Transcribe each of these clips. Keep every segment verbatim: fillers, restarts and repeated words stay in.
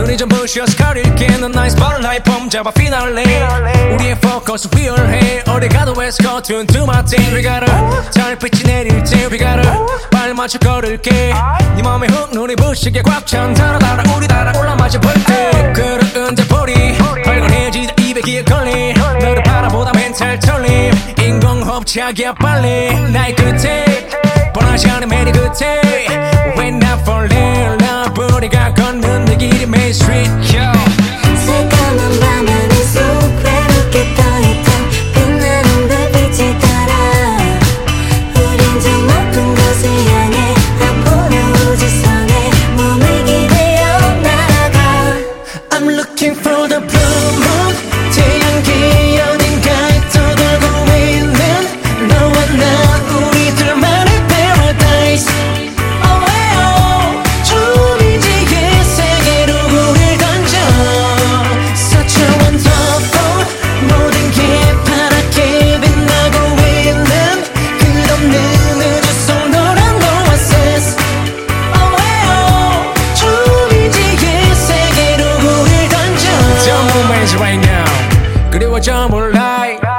눈이 좀 부셔서 가릴게 넌 나의 스포트라이트 폼 잡아 피날레 우리의 포커스 위열해 어디 가도 West Coast do my thing We gotta 달빛이 내릴 때 We gotta 발 맞춰 걸을게 네 맘에 훅 눈이 부시게 꽉 찬 달아 달아 우리 달아올라 마저 볼때 그릇은 대포리 발건해지다 입에 기어 걸림 너를 바라보다 멘탈 털림 인공호흡 자기야 빨리 나의 끝에 뻔하지 않은 매니 끝에 When I fall in love 우리가 걷는 내 길이 Main Street yo. 새까만 밤하늘 속 외롭게 떠있던 빛나는 별빛을 따라 우린 저 높은 곳을 향해 아포로 우주선에 몸을 기대어 날아가 I'm looking for the blue moon 태양계 어딘가에 떠돌고 있는 너와 나 우리들만의 paradise Oh oh 주미지의 세계로 우릴 던져 Such a wonderful 모든 게 파랗게 빛나고 있는 끝없는 우주 속 노란 oasis Oh oh 주미지의 세계로 우릴 던져 Don't move me right now 그리워져 몰라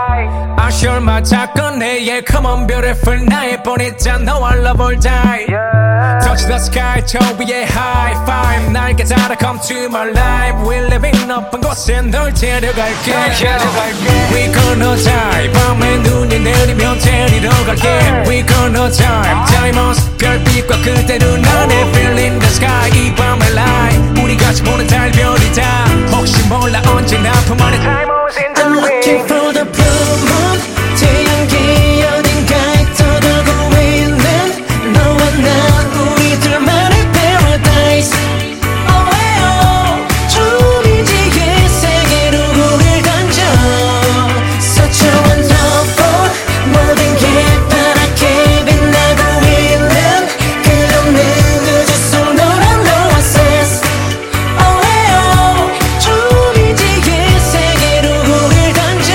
아쉬울마 자꾸 내게 Come on beautiful 나의 보냈자 너와 love all die Touch the sky 저 위에 high five 날개 달아 come to my life We living 높은 곳에 널 데려갈게 We gonna die 밤에 눈이 내리면 데리러 갈게 We gonna die Diamonds 별빛과 그대 눈 안에 Feeling the sky 이 밤의 light 우리 같이 보는 달별이다 혹시 몰라 언제나 품 안에 I'm looking for the blue moon 태양계 어딘가에 떠돌고 있는 너와 나 우리들만의 paradise Oh oh 주미지의 세계로 우릴 던져 Such a wonderful 모든 게 파랗게 빛나고 있는 끝없는 우주 속 노란 oasis Oh oh 주미지의 세계로 우릴 던져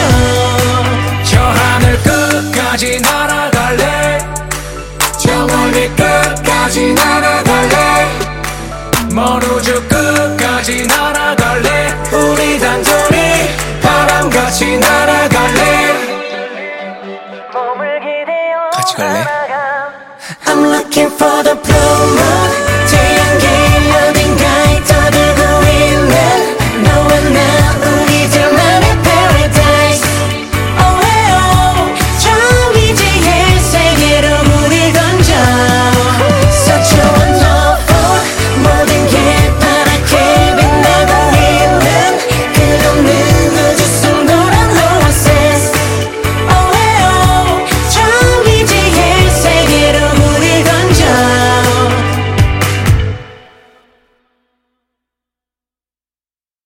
저 하늘 끝까지 날아갈래 저 멀리 끝까지 날아갈래 먼 우주 끝까지 날아갈래 우리 단둘이 바람같이 날아갈래 같이 갈래? I'm looking for the blue